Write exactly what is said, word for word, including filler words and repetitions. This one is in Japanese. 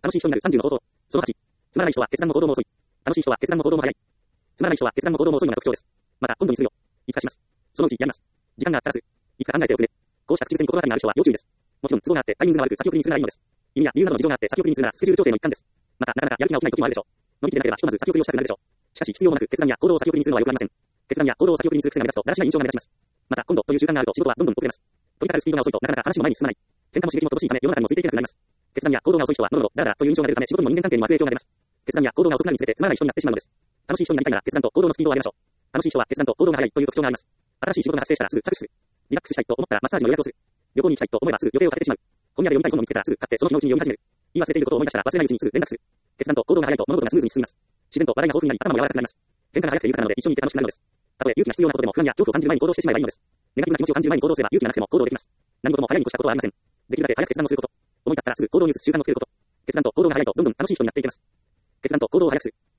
楽しい人になるさんじゅうの行動。そのはち、つまらない人は決断も行動も遅い。楽しい人は決断も行動も早い。つまらない人は決断も行動も遅いのが特徴です。また、今度にするよ。いつかします。そのうちやります。時間があったらす。いつか考えておくね。こうした口癖に心当たりのある人は要注意です。もちろん、都合があってタイミングが悪く先送りにするならいいのです。意味や理由などの事情があって先送りにするならスケジュール調整の一環です。また、なかなかやる気が起きない時もあるでしょう。乗り切れなければひとまず先送りをしたくなるでしょう。しかし、必要もなく決断や行動を先送りにするのは良くありません。決断や行動を先送りにする癖が目立つとだらしない印象が目立ちます。また、今度という習慣があると仕事はどんどん遅れます。取り掛かるスピードが遅いとなかなか話も前に進まない。喧嘩も刺激も乏しいため世の中にもついていけなくなります。決断や行動が遅い人はノロノロダラダラという印象が出るため仕事も人間関係にも悪影響が出ます。決断や行動が遅くなるにつれてつまらない人になってしまうのです。楽しい人になりたいなら決断と行動のスピードを上げましょう。楽しい人は決断と行動が早いという特徴があります。新しい仕事が発生したらすぐ着手する。リラックスしたいと思ったらマッサージの予約をする。旅行に行きたいと思えばすぐ予定を立ててしまう。本屋で読みたい本を見つけたらすぐ買ってその日のうちに読み始める。言い忘れていることを思い出したら忘れないうちにすぐ連絡する。決断と行動が早いと物事がスムーズに進みます。自然と話題が豊富になり頭も柔らかくなります。喧嘩が早くて豊かなので一緒にいて楽しくなるのです。たとえ勇気が必要なことでも不安や恐怖を感じる前に行動してしまえばいいのです。ネガティブな気持ちを感じる前に行動すれば勇気がなくても行動できます。何事も早いに越したことはありません。できるだけ早く決断をすること。思い立ったらすぐ行動に移す習慣をつけること。決断と行動が早いとどんどん楽しい人になっていけます。決断と行動を早くする。